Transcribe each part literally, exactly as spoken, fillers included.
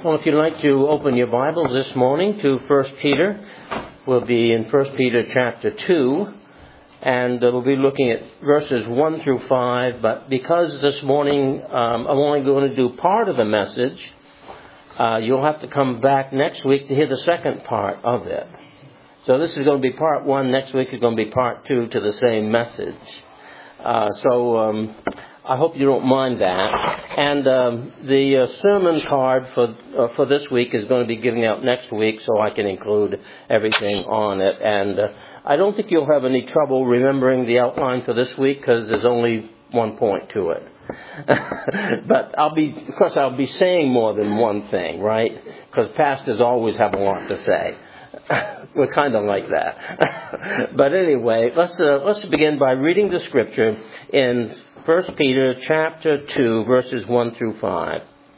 Well, if you'd like to open your Bibles this morning to First Peter, we'll be in First Peter chapter two, and uh, we'll be looking at verses one through five, but because this morning um, I'm only going to do part of the message, uh, you'll have to come back next week to hear the second part of it. So this is going to be part one, next week is going to be part two to the same message. Uh, so um, I hope you don't mind that. And um, the uh, sermon card for uh, for this week is going to be given out next week, so I can include everything on it. And uh, I don't think you'll have any trouble remembering the outline for this week because there's only one point to it. But I'll be, of course, I'll be saying more than one thing, right? Because pastors always have a lot to say. We're kind of like that. But anyway, let's uh, let's begin by reading the scripture in First Peter chapter two, verses one through five.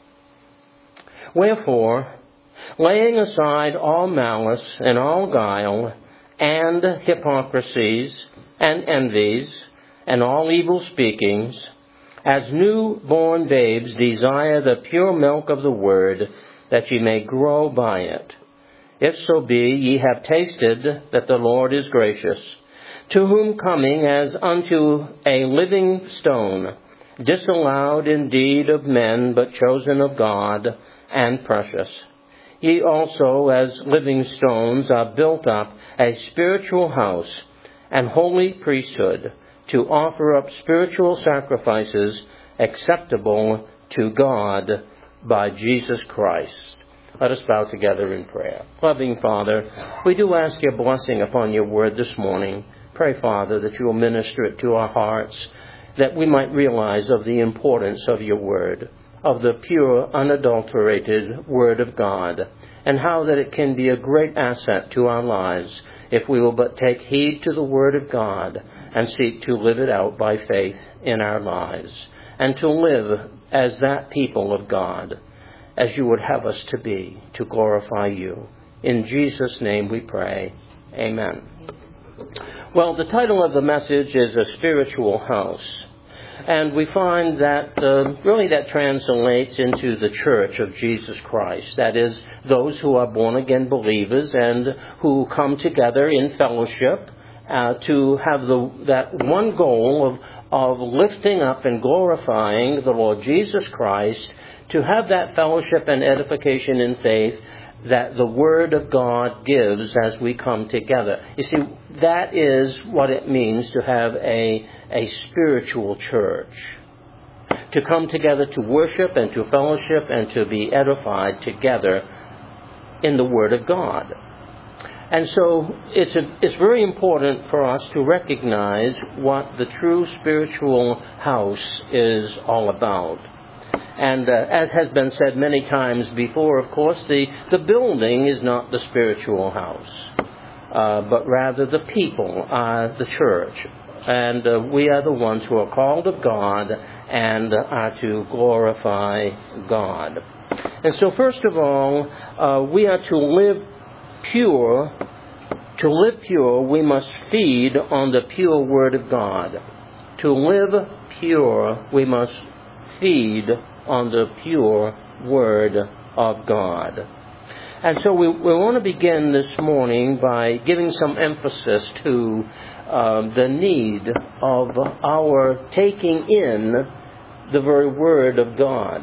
Wherefore, laying aside all malice and all guile and hypocrisies and envies and all evil speakings, as newborn babes desire the pure milk of the word, that ye may grow by it. If so be ye have tasted that the Lord is gracious, to whom coming as unto a living stone, disallowed indeed of men, but chosen of God, and precious. Ye also as living stones are built up a spiritual house, and holy priesthood, to offer up spiritual sacrifices acceptable to God by Jesus Christ. Let us bow together in prayer. Loving Father, we do ask your blessing upon your word this morning. Pray, Father, that you will minister it to our hearts, that we might realize of the importance of your word, of the pure, unadulterated word of God, and how that it can be a great asset to our lives if we will but take heed to the word of God and seek to live it out by faith in our lives, and to live as that people of God, as you would have us to be, to glorify you. In Jesus' name we pray. Amen. Well, the title of the message is A Spiritual House. And we find that uh, really that translates into the church of Jesus Christ. That is, those who are born-again believers and who come together in fellowship uh, to have the, that one goal of, of lifting up and glorifying the Lord Jesus Christ, to have that fellowship and edification in faith that the Word of God gives as we come together. You see, that is what it means to have a, a spiritual church. To come together to worship and to fellowship and to be edified together in the Word of God. And so it's a, it's very important for us to recognize what the true spiritual house is all about. And uh, as has been said many times before, of course, the, the building is not the spiritual house, uh, but rather the people are the church. And uh, we are the ones who are called of God and uh, are to glorify God. And so first of all, uh, we are to live pure. To live pure, we must feed on the pure Word of God. To live pure, we must feed on the pure Word of God. And so we, we want to begin this morning by giving some emphasis to uh, the need of our taking in the very Word of God.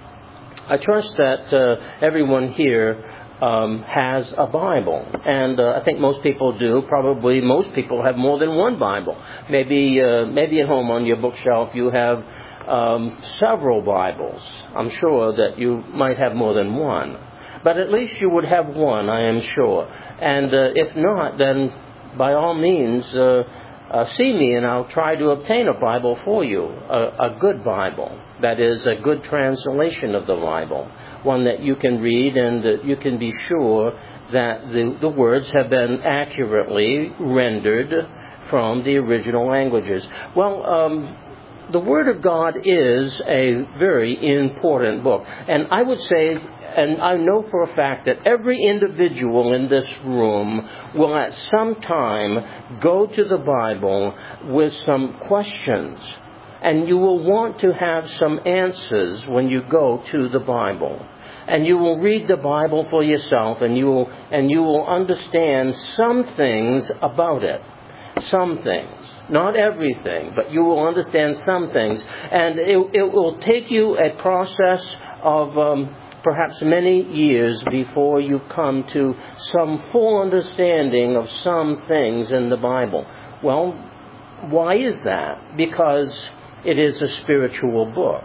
I trust that uh, everyone here um, has a Bible, and uh, I think most people do. Probably most people have more than one Bible. Maybe, uh, maybe at home on your bookshelf you have Um, several Bibles. I'm sure that you might have more than one. But at least you would have one, I am sure. And uh, if not, then by all means, uh, uh, see me and I'll try to obtain a Bible for you. A, a good Bible. That is, a good translation of the Bible. One that you can read and that you can be sure that the, the words have been accurately rendered from the original languages. Well, um, the Word of God is a very important book. And I would say, and I know for a fact, that every individual in this room will at some time go to the Bible with some questions. And you will want to have some answers when you go to the Bible. and you will read the Bible for yourself, and you will, and you will understand some things about it. Some things. Not everything, but you will understand some things. And it, it will take you a process of um, perhaps many years before you come to some full understanding of some things in the Bible. Well, why is that? Because it is a spiritual book.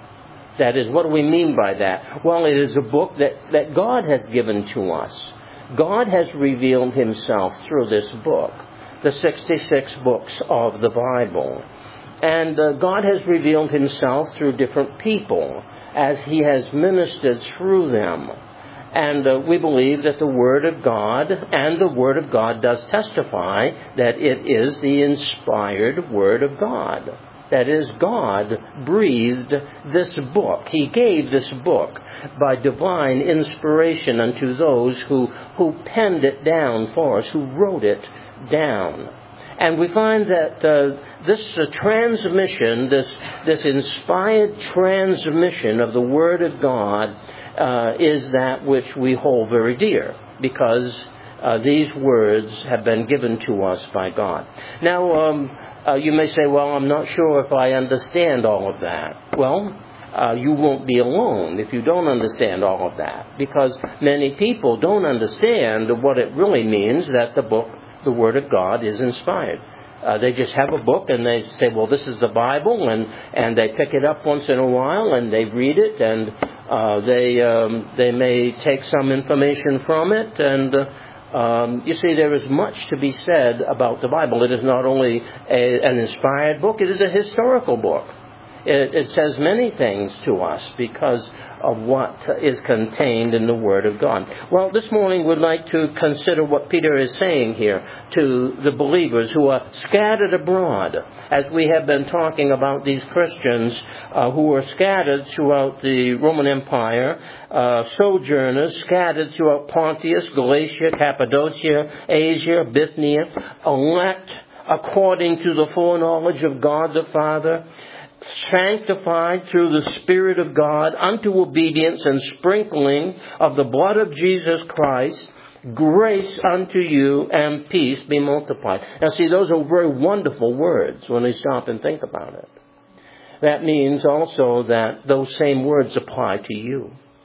That is, what do we mean by that? Well, it is a book that, that God has given to us. God has revealed Himself through this book, the sixty-six books of the Bible. And uh, God has revealed Himself through different people as He has ministered through them. And uh, we believe that the Word of God, and the Word of God does testify that it is the inspired Word of God. That is, God breathed this book. He gave this book by divine inspiration unto those who, who penned it down for us, who wrote it down. And we find that uh, this uh, transmission, this, this inspired transmission of the Word of God uh, is that which we hold very dear, because uh, these words have been given to us by God. Now, um, Uh, you may say, well, I'm not sure if I understand all of that. Well, uh, you won't be alone if you don't understand all of that, because many people don't understand what it really means that the book, the Word of God, is inspired. Uh, they just have a book and they say, well, this is the Bible, and, and they pick it up once in a while and they read it, and uh, they um, they may take some information from it, and uh, Um, you see, there is much to be said about the Bible. It is not only a, an inspired book, it is a historical book. It, it says many things to us because of what is contained in the Word of God. Well, this morning we'd like to consider what Peter is saying here to the believers who are scattered abroad, as we have been talking about these Christians uh, who are scattered throughout the Roman Empire, uh, sojourners scattered throughout Pontus, Galatia, Cappadocia, Asia, Bithynia, elect according to the foreknowledge of God the Father, sanctified through the Spirit of God unto obedience and sprinkling of the blood of Jesus Christ, grace unto you and peace be multiplied. Now see, those are very wonderful words when we stop and think about it. That means also that those same words apply to you.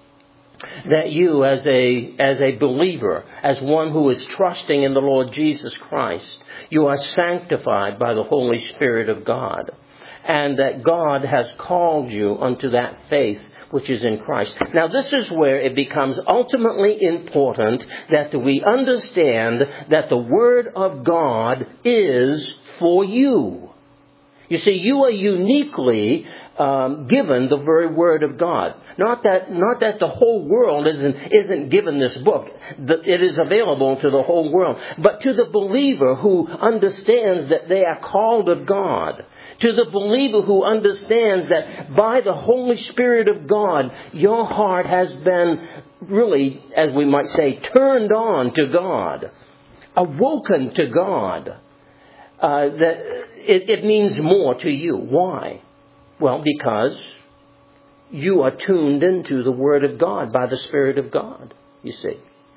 That you as a, as a believer, as one who is trusting in the Lord Jesus Christ, you are sanctified by the Holy Spirit of God. And that God has called you unto that faith which is in Christ. Now, this is where it becomes ultimately important that we understand that the Word of God is for you. You see, you are uniquely um, given the very Word of God. Not that, not that the whole world isn't, isn't given this book. It is available to the whole world. But to the believer who understands that they are called of God, to the believer who understands that by the Holy Spirit of God, your heart has been really, as we might say, turned on to God, awoken to God, uh, that it, it means more to you. Why? Well, because you are tuned into the Word of God by the Spirit of God, you see.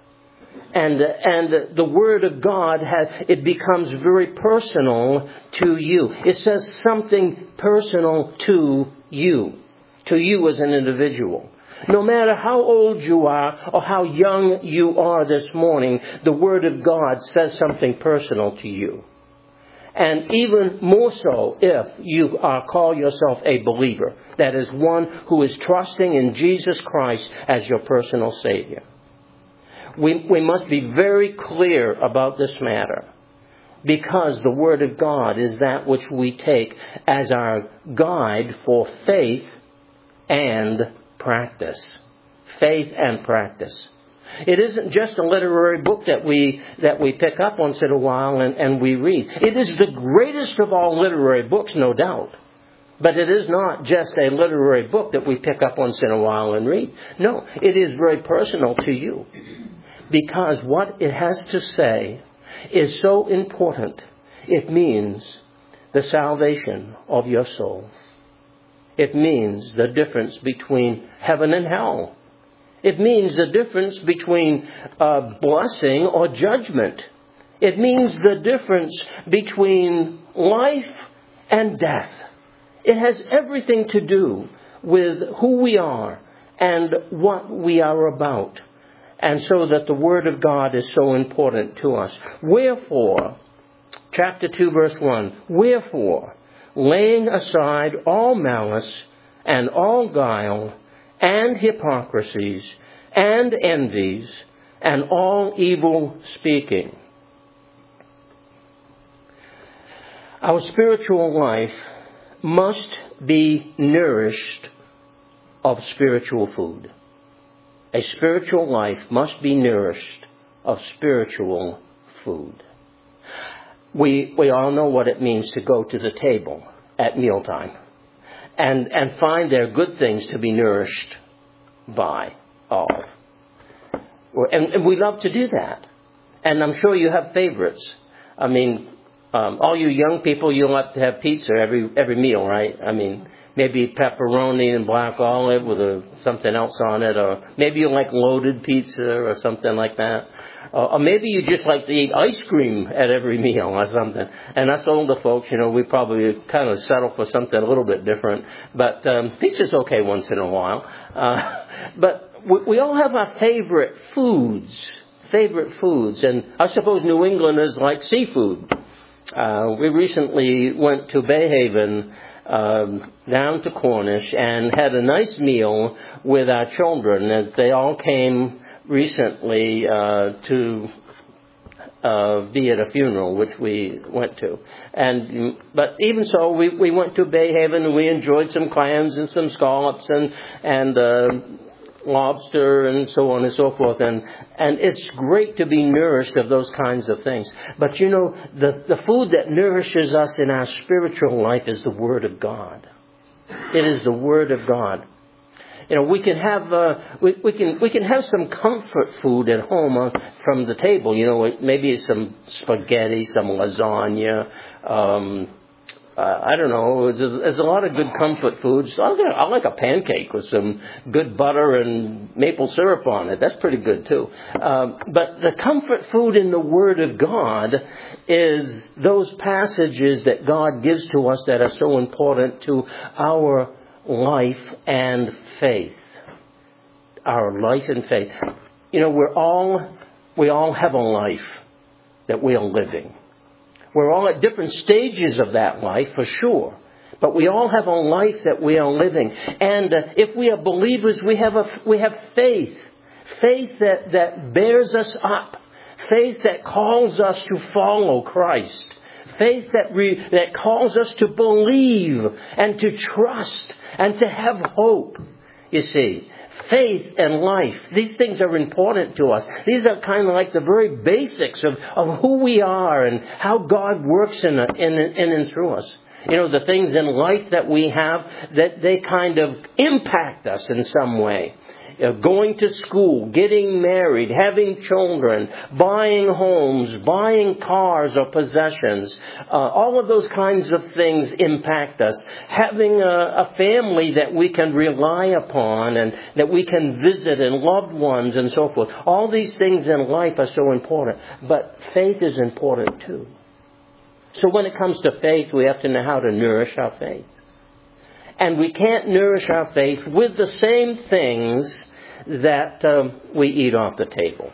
And, and the Word of God, has, it becomes very personal to you. It says something personal to you, to you as an individual. No matter how old you are or how young you are this morning, the Word of God says something personal to you. And even more so if you are, call yourself a believer. That is, one who is trusting in Jesus Christ as your personal Savior. We, we must be very clear about this matter, because the Word of God is that which we take as our guide for faith and practice. Faith and practice. It isn't just a literary book that we that we pick up once in a while and, and we read. It is the greatest of all literary books, no doubt. But it is not just a literary book that we pick up once in a while and read. No, it is very personal to you. Because what it has to say is so important. It means the salvation of your soul. It means the difference between heaven and hell. It means the difference between uh, blessing or judgment. It means the difference between life and death. It has everything to do with who we are and what we are about. And so that the Word of God is so important to us. Wherefore, chapter two, verse one, wherefore, laying aside all malice and all guile and hypocrisies and envies and all evil speaking. Our spiritual life must be nourished of spiritual food. A spiritual life must be nourished of spiritual food. We we all know what it means to go to the table at mealtime and, and find there good things to be nourished by, of. And, and we love to do that. And I'm sure you have favorites. I mean, um, all you young people, you like to have pizza every every meal, right? I mean, maybe pepperoni and black olive with a, something else on it. Or maybe you like loaded pizza or something like that. Uh, or maybe you just like to eat ice cream at every meal or something. And us older folks, you know, we probably kind of settle for something a little bit different. But um, pizza's okay once in a while. Uh, but we, we all have our favorite foods, favorite foods. And I suppose New Englanders like seafood. Uh, we recently went to Bayhaven, um, down to Cornish, and had a nice meal with our children as they all came recently uh, to uh, be at a funeral which we went to. And but even so, we, we went to Bayhaven and we enjoyed some clams and some scallops and and uh, lobster and so on and so forth. And and it's great to be nourished of those kinds of things. But you know, the, the food that nourishes us in our spiritual life is the Word of God. It is the Word of God. You know, we can have uh, we, we can we can have some comfort food at home uh, from the table. You know, maybe some spaghetti, some lasagna. Um, uh, I don't know. There's a, there's a lot of good comfort foods. I like, I like a pancake with some good butter and maple syrup on it. That's pretty good too. Um, but the comfort food in the Word of God is those passages that God gives to us that are so important to our life and faith. Our life and faith. You know, we're all, we all have a life that we are living. We're all at different stages of that life, for sure. But we all have a life that we are living. And uh, if we are believers, we have a, we have faith. Faith that, that bears us up. Faith that calls us to follow Christ. Faith that re, that calls us to believe and to trust and to have hope. You see, faith and life, these things are important to us. These are kind of like the very basics of, of who we are and how God works in, in, in and through us. You know, the things in life that we have, that they kind of impact us in some way. Uh, going to school, getting married, having children, buying homes, buying cars or possessions. Uh, all of those kinds of things impact us. Having a, a family that we can rely upon and that we can visit and loved ones and so forth. All these things in life are so important. But faith is important too. So when it comes to faith, we have to know how to nourish our faith. And we can't nourish our faith with the same things that um, we eat off the table.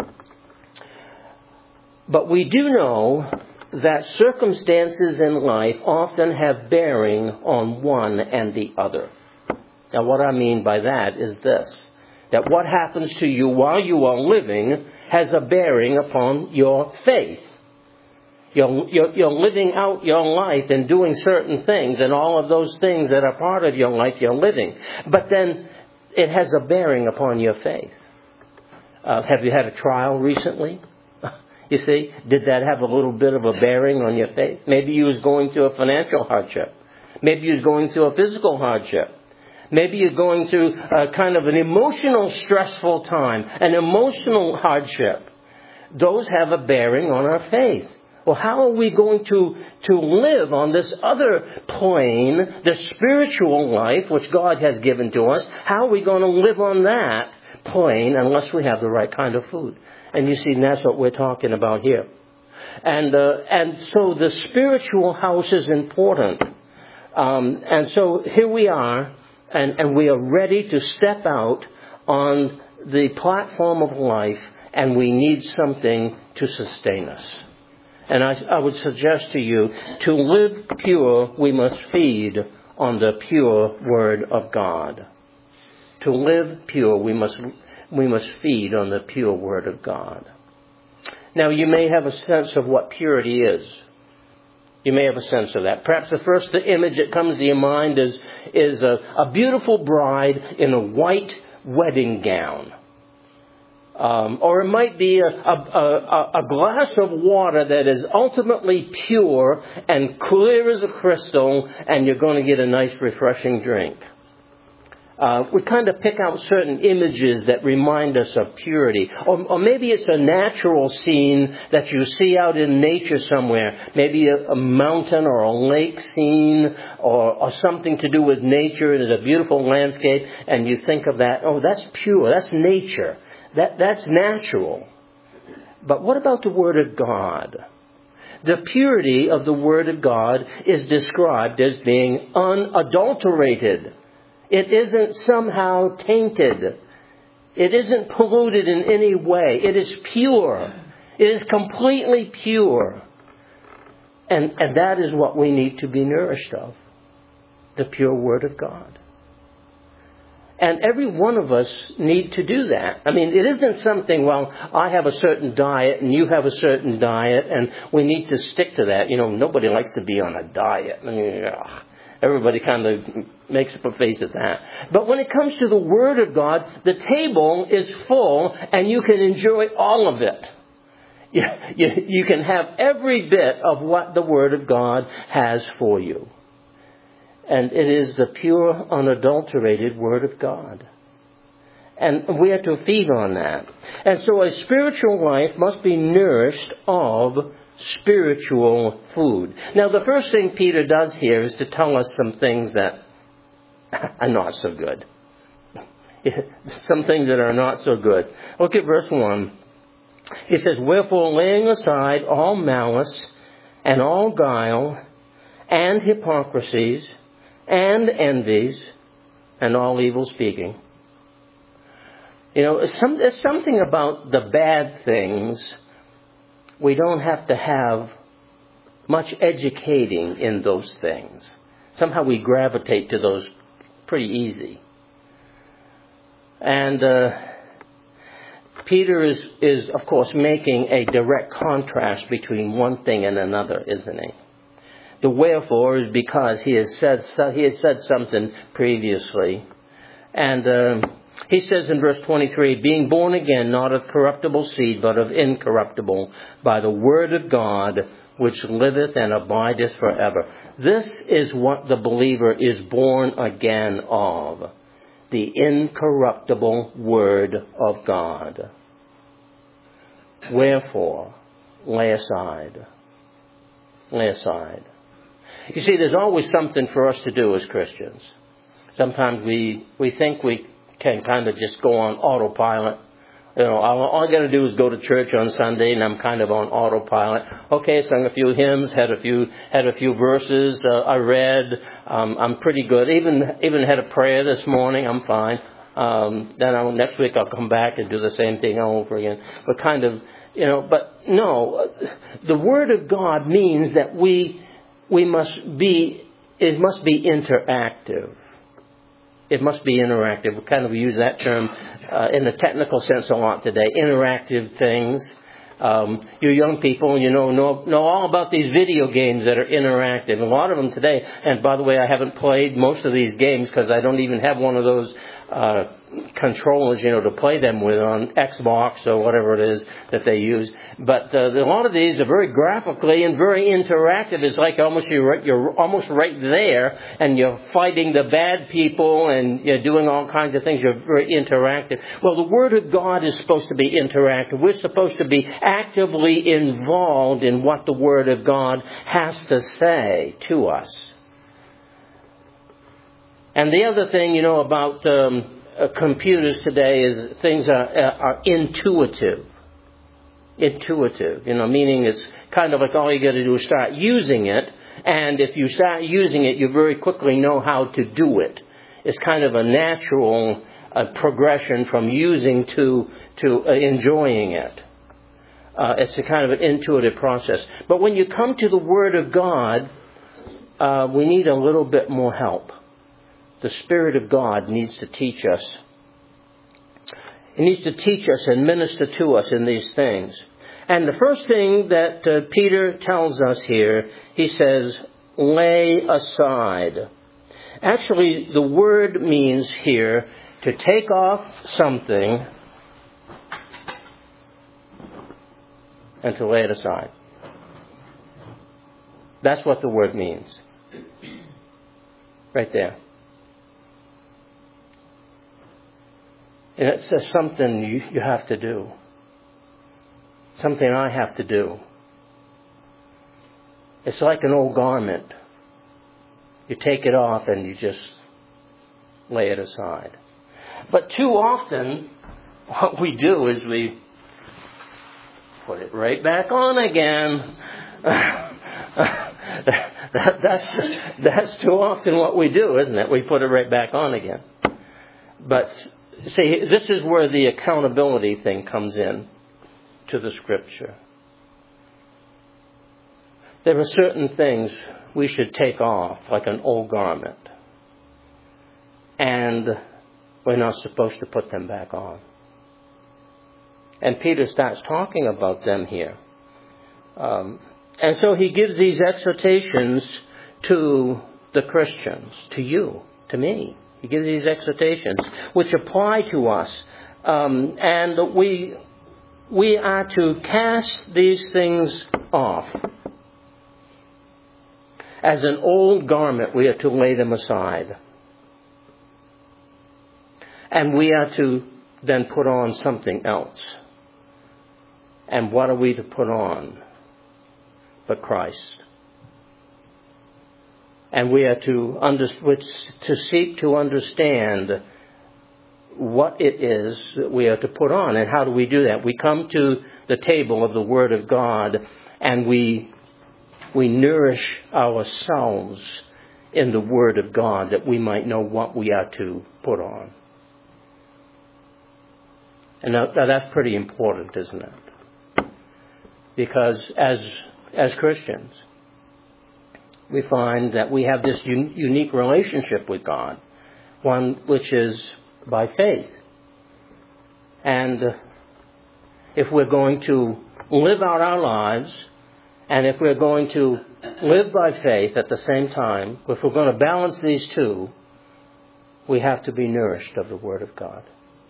But we do know that circumstances in life often have bearing on one and the other. Now, what I mean by that is this, that what happens to you while you are living has a bearing upon your faith. You're, you're, you're living out your life and doing certain things, and all of those things that are part of your life you're living. But then it has a bearing upon your faith. Uh, have you had a trial recently? You see, did that have a little bit of a bearing on your faith? Maybe you was going through a financial hardship. Maybe you was going through a physical hardship. Maybe you're going through a kind of an emotional, stressful time, an emotional hardship. Those have a bearing on our faith. Well, how are we going to, to live on this other plane, the spiritual life which God has given to us? How are we going to live on that plain unless we have the right kind of food. And you see, that's what we're talking about here. And uh, and so the spiritual house is important. Um, and so here we are, and, and we are ready to step out on the platform of life, and we need something to sustain us. And I, I would suggest to you, to live pure, we must feed on the pure Word of God. To live pure, we must we must feed on the pure Word of God. Now, you may have a sense of what purity is. You may have a sense of that. Perhaps the first image that comes to your mind is, is a, a beautiful bride in a white wedding gown. Um, or it might be a, a, a, a glass of water that is ultimately pure and clear as a crystal, and you're going to get a nice, refreshing drink. Uh, we kind of pick out certain images that remind us of purity. Or, or maybe it's a natural scene that you see out in nature somewhere. Maybe a, a mountain or a lake scene or, or something to do with nature. There's a beautiful landscape and you think of that. Oh, that's pure. That's nature. That, that's natural. But what about the Word of God? The purity of the Word of God is described as being unadulterated. It isn't somehow tainted. It isn't polluted in any way. It is pure. It is completely pure. And, and that is what we need to be nourished of. The pure Word of God. And every one of us need to do that. I mean, it isn't something, well, I have a certain diet and you have a certain diet and we need to stick to that. You know, nobody likes to be on a diet. I mean, ugh. Everybody kind of makes up a face at that. But when it comes to the Word of God, the table is full and you can enjoy all of it. You, you, you can have every bit of what the Word of God has for you. And it is the pure, unadulterated Word of God. And we have to feed on that. And so a spiritual life must be nourished of spiritual food. Now, the first thing Peter does here is to tell us some things that are not so good. Some things that are not so good. Look at verse one. He says, "Wherefore, laying aside all malice and all guile and hypocrisies and envies and all evil speaking." You know, some, there's something about the bad things. We don't have to have much educating in those things. Somehow we gravitate to those pretty easy. And uh, Peter is, is, of course, making a direct contrast between one thing and another, isn't he? The wherefore is because he has said, he has said something previously. And Uh, He says in verse twenty-three, "Being born again, not of corruptible seed, but of incorruptible, by the Word of God, which liveth and abideth forever." This is what the believer is born again of. The incorruptible Word of God. Wherefore, lay aside. Lay aside. You see, there's always something for us to do as Christians. Sometimes we, we think we can kind of just go on autopilot. You know, all, all I got to do is go to church on Sunday, and I'm kind of on autopilot. Okay, sung a few hymns, had a few had a few verses uh, I read. Um, I'm pretty good. Even even had a prayer this morning. I'm fine. Um, then I'll, next week I'll come back and do the same thing all over again. But kind of, you know. But no, the Word of God means that we we must be. It must be interactive. It must be interactive. We kind of use that term uh, in the technical sense a lot today. Interactive things. Um, you young people, you know, know, know all about these video games that are interactive. A lot of them today. And by the way, I haven't played most of these games because I don't even have one of those uh, controllers, you know, to play them with on Xbox or whatever it is that they use. But uh, a lot of these are very graphically and very interactive. It's like almost you're, you're almost right there, and you're fighting the bad people, and you're doing all kinds of things. You're very interactive. Well, the Word of God is supposed to be interactive. We're supposed to be actively involved in what the Word of God has to say to us. And the other thing, you know, about um, uh, computers today is things are, are intuitive. Intuitive, you know, meaning it's kind of like all you got to do is start using it. And if you start using it, you very quickly know how to do it. It's kind of a natural uh, progression from using to to uh, enjoying it. Uh, it's a kind of an intuitive process. But when you come to the Word of God, uh, we need a little bit more help. The Spirit of God needs to teach us. He needs to teach us and minister to us in these things. And the first thing that uh, Peter tells us here, he says, lay aside. Actually, the word means here to take off something and to lay it aside. That's what the word means. Right there. And it says something you, you have to do. Something I have to do. It's like an old garment. You take it off and you just lay it aside. But too often, what we do is we put it right back on again. that, that's, that's too often what we do, isn't it? We put it right back on again. But see, this is where the accountability thing comes in to the Scripture. There are certain things we should take off, like an old garment. And we're not supposed to put them back on. And Peter starts talking about them here. Um, and so he gives these exhortations to the Christians, to you, to me. He gives these exhortations which apply to us. Um, and we we are to cast these things off. As an old garment, we are to lay them aside. And we are to then put on something else. And what are we to put on but Christ? And we are to under, to seek to understand what it is that we are to put on. And how do we do that? We come to the table of the Word of God and we we nourish ourselves in the Word of God that we might know what we are to put on. And now, now that's pretty important, isn't it? Because as as Christians, we find that we have this un- unique relationship with God, one which is by faith. And if we're going to live out our lives, and if we're going to live by faith at the same time, if we're going to balance these two, we have to be nourished of the Word of God.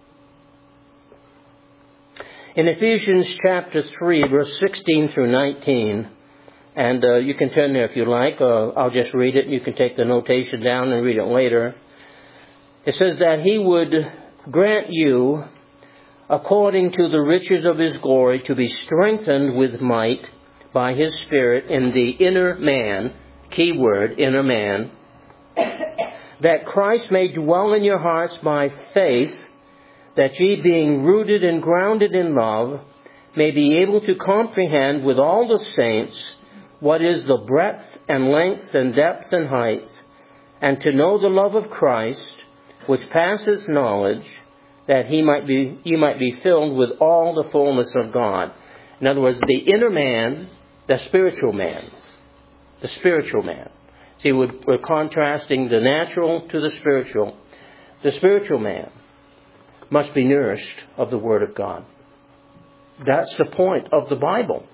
In Ephesians chapter three, verse sixteen through nineteen, and uh, you can turn there if you like, or I'll just read it. You can take the notation down and read it later. It says that He would grant you, according to the riches of His glory, to be strengthened with might by His Spirit in the inner man, key word, inner man, that Christ may dwell in your hearts by faith, that ye, being rooted and grounded in love, may be able to comprehend with all the saints what is the breadth and length and depth and height, and to know the love of Christ, which passes knowledge, that he might be, ye might be filled with all the fullness of God. In other words, the inner man, the spiritual man, the spiritual man. See, we're, we're contrasting the natural to the spiritual. The spiritual man must be nourished of the Word of God. That's the point of the Bible.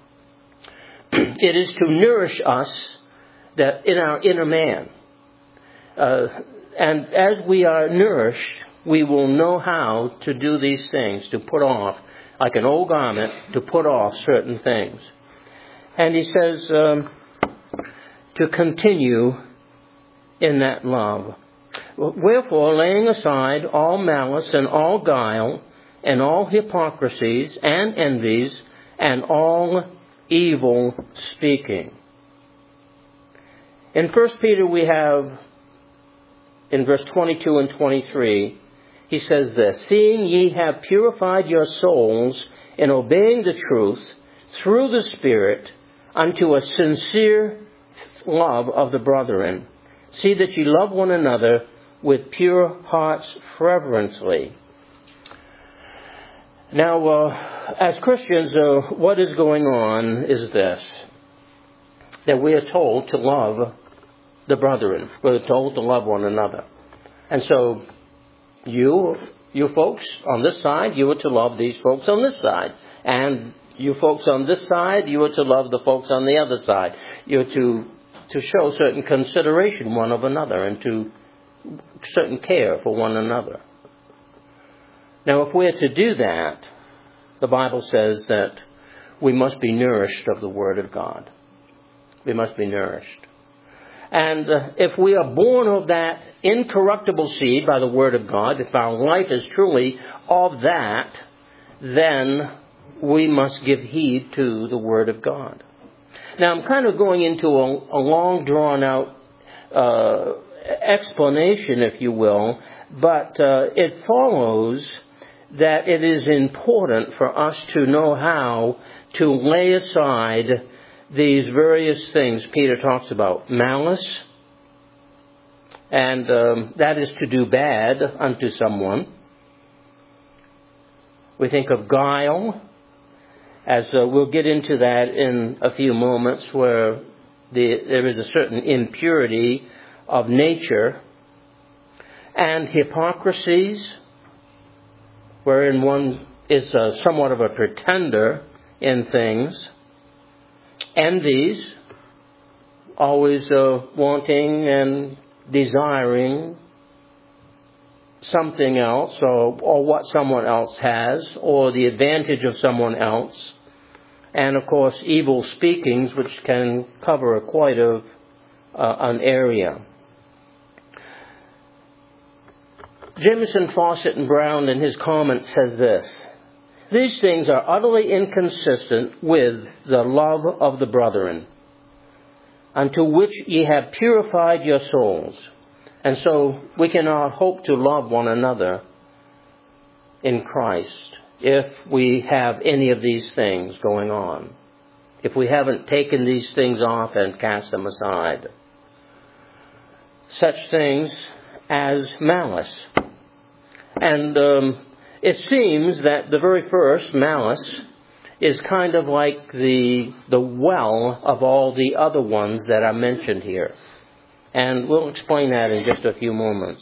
It is to nourish us that in our inner man. Uh, and as we are nourished, we will know how to do these things, to put off, like an old garment, to put off certain things. And he says um, to continue in that love. Wherefore, laying aside all malice and all guile and all hypocrisies and envies and all evil speaking. In First Peter we have, in verse twenty-two and twenty-three, he says this, seeing ye have purified your souls in obeying the truth through the Spirit unto a sincere love of the brethren. See that ye love one another with pure hearts fervently. Now, uh, as Christians, uh, what is going on is this, that we are told to love the brethren. We're told to love one another. And so, you, you folks on this side, you are to love these folks on this side. And you folks on this side, you are to love the folks on the other side. You're to, to show certain consideration one of another and to certain care for one another. Now, if we're to do that, the Bible says that we must be nourished of the Word of God. We must be nourished. And uh, if we are born of that incorruptible seed by the Word of God, if our life is truly of that, then we must give heed to the Word of God. Now, I'm kind of going into a, a long, drawn-out uh, explanation, if you will, but uh, it follows that it is important for us to know how to lay aside these various things Peter talks about. Malice, and um, that is to do bad unto someone. We think of guile, as uh, we'll get into that in a few moments, where the, there is a certain impurity of nature. And hypocrisies, wherein one is uh, somewhat of a pretender in things. Envies, always uh, wanting and desiring something else, or, or what someone else has, or the advantage of someone else. And of course, evil speakings, which can cover a quite of uh, an area. Jamieson, Fawcett, and Brown in his comment says this, these things are utterly inconsistent with the love of the brethren, unto which ye have purified your souls. And so we cannot hope to love one another in Christ if we have any of these things going on, if we haven't taken these things off and cast them aside. Such things as malice. And um, it seems that the very first, malice, is kind of like the the well of all the other ones that are mentioned here. And we'll explain that in just a few moments.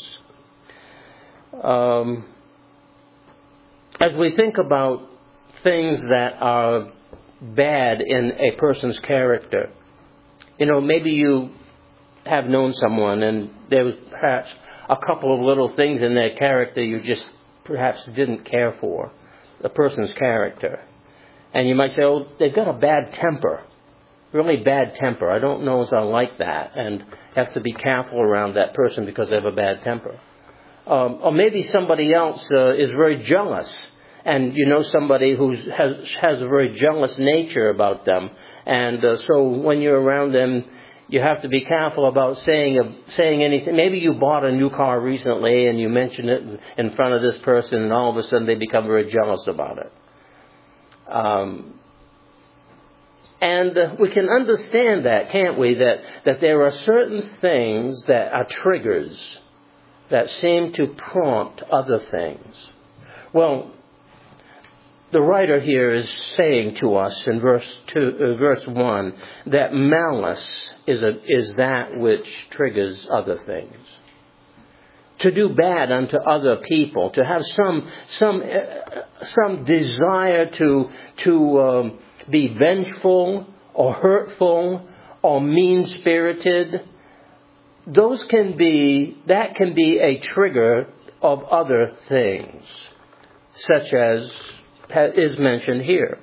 Um, as we think about things that are bad in a person's character, you know, maybe you have known someone and there was perhaps a couple of little things in their character you just perhaps didn't care for, the person's character. And you might say, oh, they've got a bad temper, really bad temper. I don't know if I like that, and have to be careful around that person because they have a bad temper. Um, or maybe somebody else uh, is very jealous, and you know somebody who has, has a very jealous nature about them. And uh, so when you're around them, you have to be careful about saying uh, saying anything. Maybe you bought a new car recently and you mention it in front of this person, and all of a sudden they become very jealous about it. Um, and uh, we can understand that, can't we? That that there are certain things that are triggers that seem to prompt other things. Well, the writer here is saying to us in verse two, uh, verse one, that malice is a, is that which triggers other things. To do bad unto other people, to have some some uh, some desire to to um, be vengeful or hurtful or mean-spirited. Those can be that can be a trigger of other things, such as is mentioned here.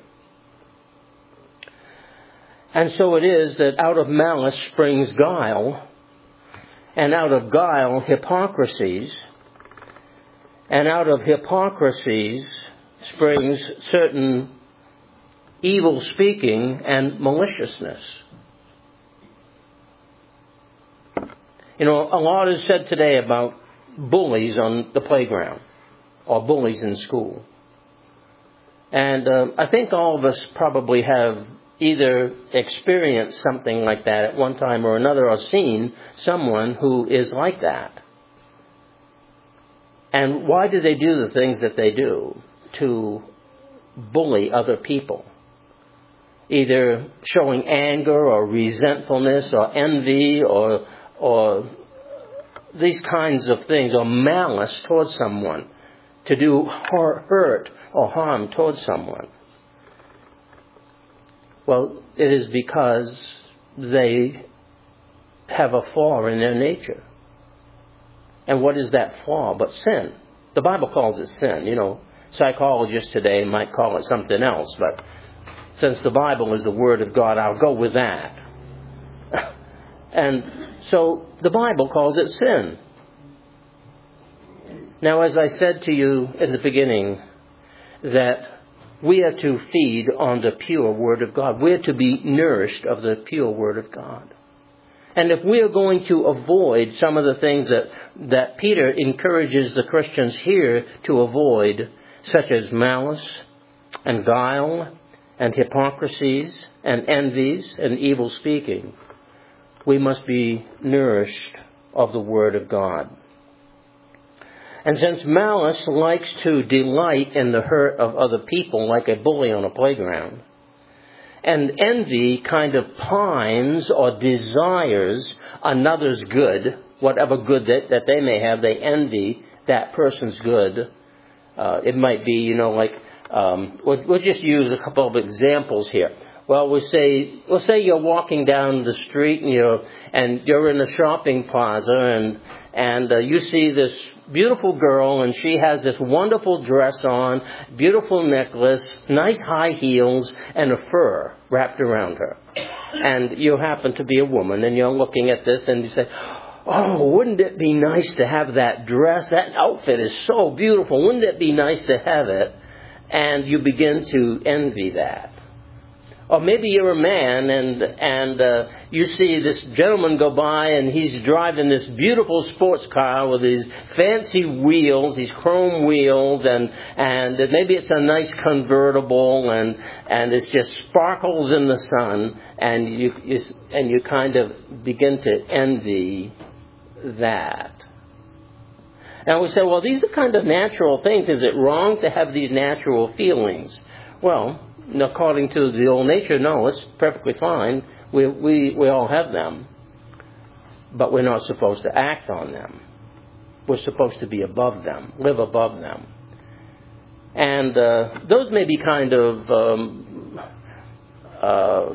And so it is that out of malice springs guile, and out of guile hypocrisies, and out of hypocrisies springs certain evil speaking and maliciousness. You know, a lot is said today about bullies on the playground. or bullies in school. And um, I think all of us probably have either experienced something like that at one time or another, or seen someone who is like that. And why do they do the things that they do? To bully other people. Either showing anger or resentfulness or envy or or these kinds of things, or malice towards someone, to do hurt or harm towards someone. Well, it is because they have a flaw in their nature. And what is that flaw but sin? The Bible calls it sin. You know, psychologists today might call it something else, but since the Bible is the Word of God, I'll go with that. And so the Bible calls it sin. Now, as I said to you in the beginning, that we are to feed on the pure Word of God. We are to be nourished of the pure Word of God. And if we are going to avoid some of the things that, that Peter encourages the Christians here to avoid, such as malice and guile and hypocrisies and envies and evil speaking, we must be nourished of the Word of God. And since malice likes to delight in the hurt of other people like a bully on a playground, and envy kind of pines or desires another's good, whatever good that, that they may have, they envy that person's good. Uh, it might be, you know, like, um, we'll, we'll just use a couple of examples here. Well, we'll say, we'll say you're walking down the street and you're, and you're in a shopping plaza and, and uh, you see this beautiful girl and she has this wonderful dress on, beautiful necklace, nice high heels, and a fur wrapped around her. And you happen to be a woman and you're looking at this and you say, oh, wouldn't it be nice to have that dress? That outfit is so beautiful. Wouldn't it be nice to have it? And you begin to envy that. Or maybe you're a man and and uh, you see this gentleman go by and he's driving this beautiful sports car with these fancy wheels, these chrome wheels, and and maybe it's a nice convertible and and it's just sparkles in the sun, and you, you and you kind of begin to envy that. Now we say, well, these are kind of natural things. Is it wrong to have these natural feelings? Well, according to the old nature, no, it's perfectly fine. We, we, we all have them. But we're not supposed to act on them. We're supposed to be above them, live above them. And uh, those may be kind of um, uh,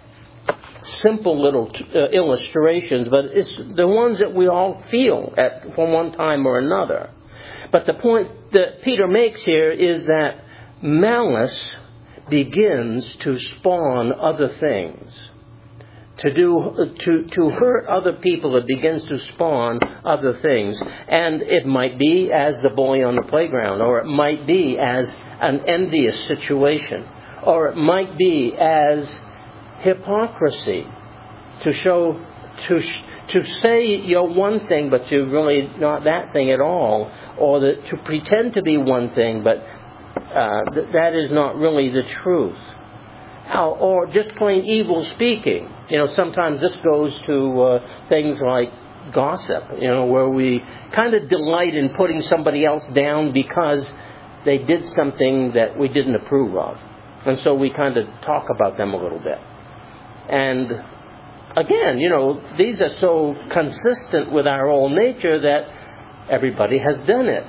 simple little t- uh, illustrations, but it's the ones that we all feel at from one time or another. But the point that Peter makes here is that malice begins to spawn other things. To do to to hurt other people, it begins to spawn other things. And it might be as the bully on the playground, or it might be as an envious situation, or it might be as hypocrisy, to show to to say you're one thing but you're really not that thing at all, or that to pretend to be one thing but Uh, th- that is not really the truth. How, or just plain evil speaking. You know, sometimes this goes to uh, things like gossip, you know, where we kind of delight in putting somebody else down because they did something that we didn't approve of. And so we kind of talk about them a little bit. And again, you know, these are so consistent with our old nature that everybody has done it.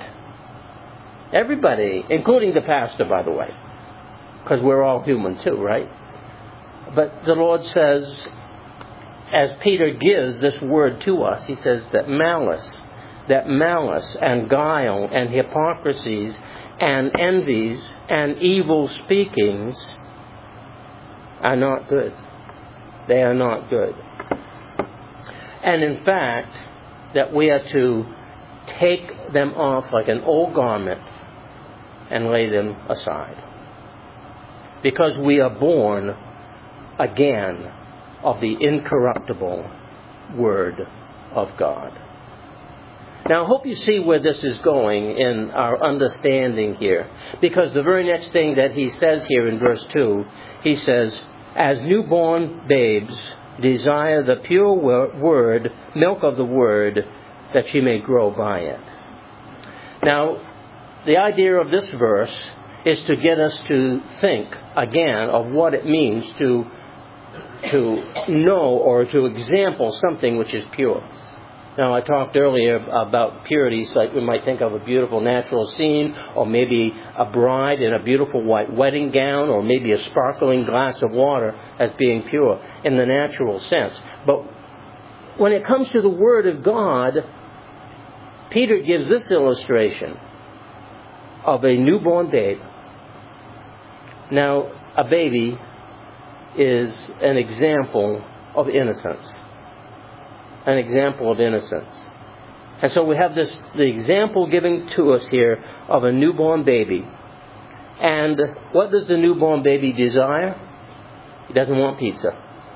Everybody, including the pastor, by the way, because we're all human too, right? But the Lord says, as Peter gives this word to us, he says that malice, that malice and guile and hypocrisies and envies and evil speakings are not good. They are not good. And in fact, that we are to take them off like an old garment and lay them aside. Because we are born again of the incorruptible Word of God. Now, I hope you see where this is going in our understanding here. Because the very next thing that he says here in verse two, he says, as newborn babes desire the pure word, milk of the word, that ye may grow by it. Now, the idea of this verse is to get us to think again of what it means to, to know or to example something which is pure. Now, I talked earlier about purity, so like we might think of a beautiful natural scene, or maybe a bride in a beautiful white wedding gown, or maybe a sparkling glass of water as being pure in the natural sense. But when it comes to the Word of God, Peter gives this illustration of a newborn babe. Now, a baby is an example of innocence. An example of innocence. And so we have this, the example given to us here of a newborn baby. And what does the newborn baby desire? He doesn't want pizza.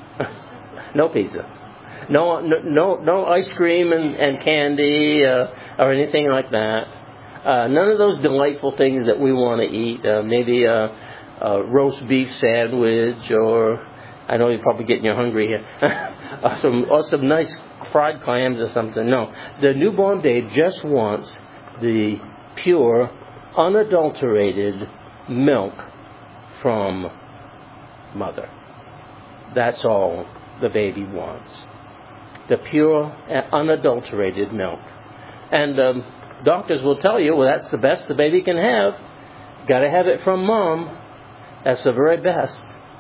No pizza. No, no, no ice cream and, and candy uh, or anything like that. Uh, none of those delightful things that we want to eat. Uh, maybe a, a roast beef sandwich, or I know you're probably getting you hungry here. or, some, or some nice fried clams or something. No, the newborn babe just wants the pure, unadulterated milk from mother. That's all the baby wants. The pure, unadulterated milk. And um, doctors will tell you, well, that's the best the baby can have. Got to have it from mom. That's the very best.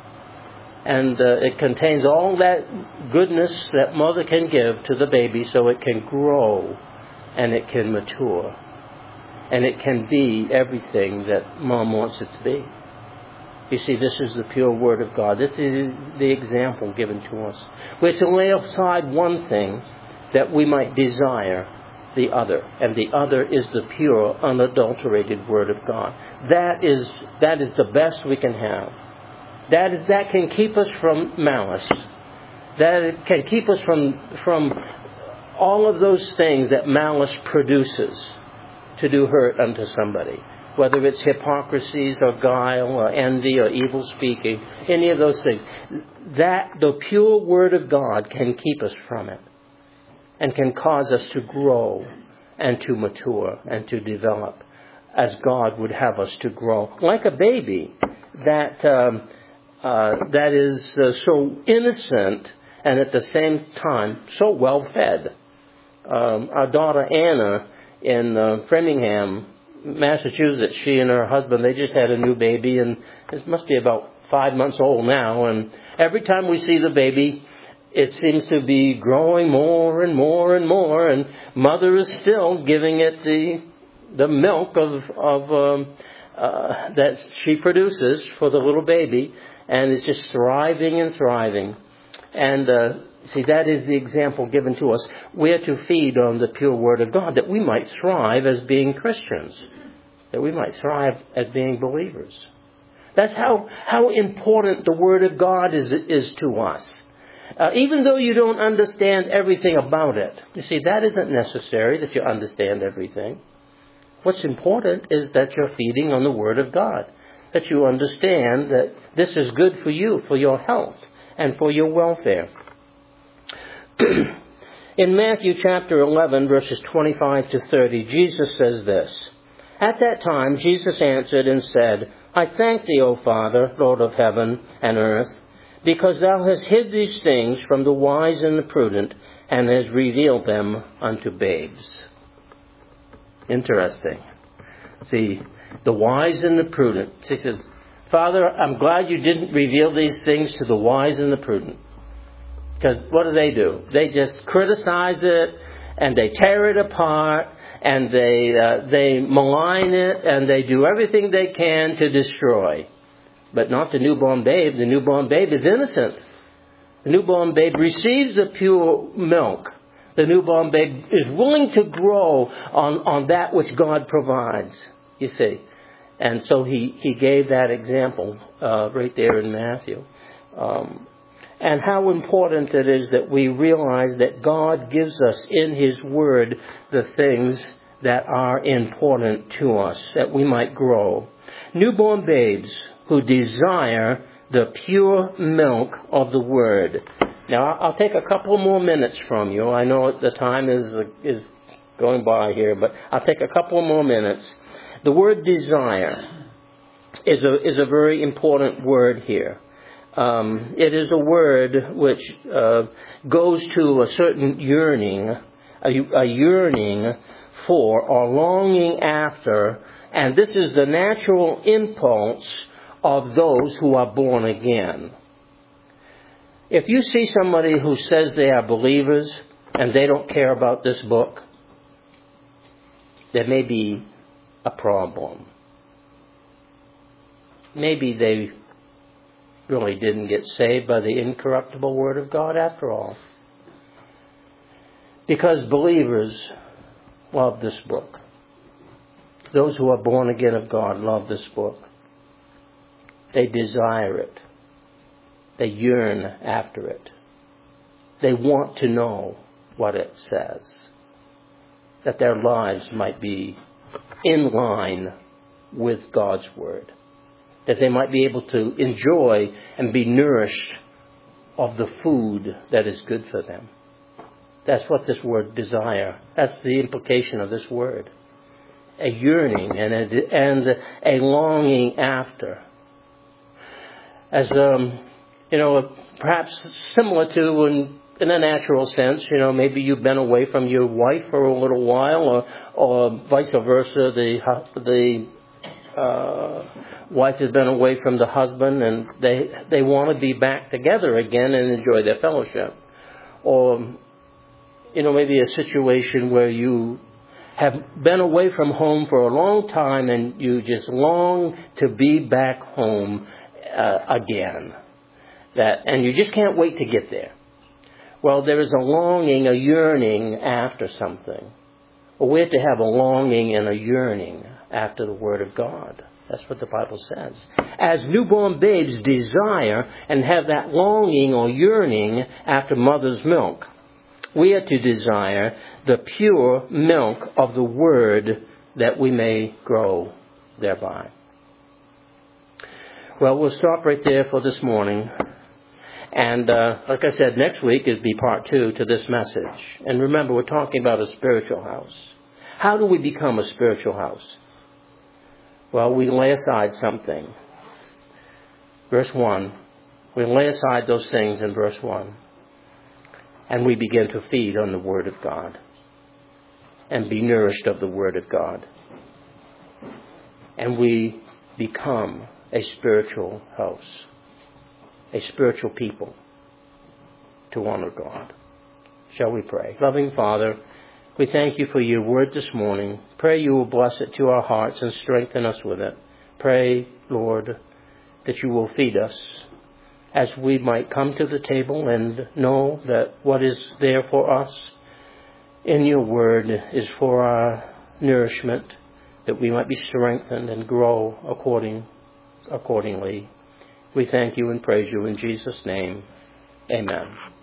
And uh, it contains all that goodness that mother can give to the baby so it can grow and it can mature. And it can be everything that mom wants it to be. You see, this is the pure Word of God. This is the example given to us. We're to lay aside one thing that we might desire the other. And the other is the pure, unadulterated Word of God. That is, that is the best we can have. That is, that can keep us from malice. That can keep us from, from all of those things that malice produces to do hurt unto somebody. Whether it's hypocrisies or guile or envy or evil speaking, any of those things. That, the pure Word of God can keep us from it. And can cause us to grow and to mature and to develop as God would have us to grow. Like a baby that um, uh, that is uh, so innocent and at the same time so well fed. Um, our daughter Anna in uh, Framingham, Massachusetts, she and her husband, they just had a new baby, and it must be about five months old now. And every time we see the baby, it seems to be growing more and more and more, and mother is still giving it the the milk of of um, uh, that she produces for the little baby, and it's just thriving and thriving. And uh, see, that is the example given to us. We're to feed on the pure Word of God, that we might thrive as being Christians, that we might thrive as being believers. That's how how important the Word of God is is to us. Uh, even though you don't understand everything about it. You see, that isn't necessary that you understand everything. What's important is that you're feeding on the Word of God. That you understand that this is good for you, for your health, and for your welfare. In Matthew chapter eleven, verses twenty-five to thirty, Jesus says this. At that time, Jesus answered and said, I thank thee, O Father, Lord of heaven and earth, because thou hast hid these things from the wise and the prudent, and hast revealed them unto babes. Interesting. See, the wise and the prudent. He says, Father, I'm glad you didn't reveal these things to the wise and the prudent. Because what do they do? They just criticize it, and they tear it apart, and they uh, they malign it, and they do everything they can to destroy. But not the newborn babe. The newborn babe is innocent. The newborn babe receives the pure milk. The newborn babe is willing to grow on, on that which God provides, you see. And so he, he gave that example uh, right there in Matthew. Um, and how important it is that we realize that God gives us in His Word the things that are important to us, that we might grow. Newborn babes who desire the pure milk of the Word. Now, I'll take a couple more minutes from you. I know the time is is going by here, but I'll take a couple more minutes. The word desire is a is a very important word here. Um, it is a word which uh, goes to a certain yearning, a, a yearning for or longing after, and this is the natural impulse of those who are born again. If you see somebody who says they are believers and they don't care about this book, there may be a problem. Maybe they really didn't get saved by the incorruptible Word of God after all. Because believers love this book. Those who are born again of God love this book. They desire it. They yearn after it. They want to know what it says, that their lives might be in line with God's Word, that they might be able to enjoy and be nourished of the food that is good for them. That's what this word desire, that's the implication of this word. A yearning and a, and a longing after. As, um, you know, perhaps similar to in, in a natural sense, you know, maybe you've been away from your wife for a little while, or, or vice versa, the, the, uh, wife has been away from the husband and they, they want to be back together again and enjoy their fellowship. Or, you know, maybe a situation where you have been away from home for a long time and you just long to be back home uh, again. That, and you just can't wait to get there. Well, there is a longing, a yearning after something. Well, we're to have a longing and a yearning after the Word of God. That's what the Bible says. As newborn babes desire and have that longing or yearning after mother's milk, we are to desire the pure milk of the Word that we may grow thereby. Well, we'll stop right there for this morning. And uh, like I said, next week is be part two to this message. And remember, we're talking about a spiritual house. How do we become a spiritual house? Well, we lay aside something. Verse one. We lay aside those things in verse one. And we begin to feed on the Word of God. And be nourished of the Word of God. And we become a spiritual house. A spiritual people to honor God. Shall we pray? Loving Father, we thank you for your word this morning. Pray you will bless it to our hearts and strengthen us with it. Pray, Lord, that you will feed us as we might come to the table and know that what is there for us in your word is for our nourishment, that we might be strengthened and grow according, accordingly. We thank you and praise you in Jesus' name. Amen.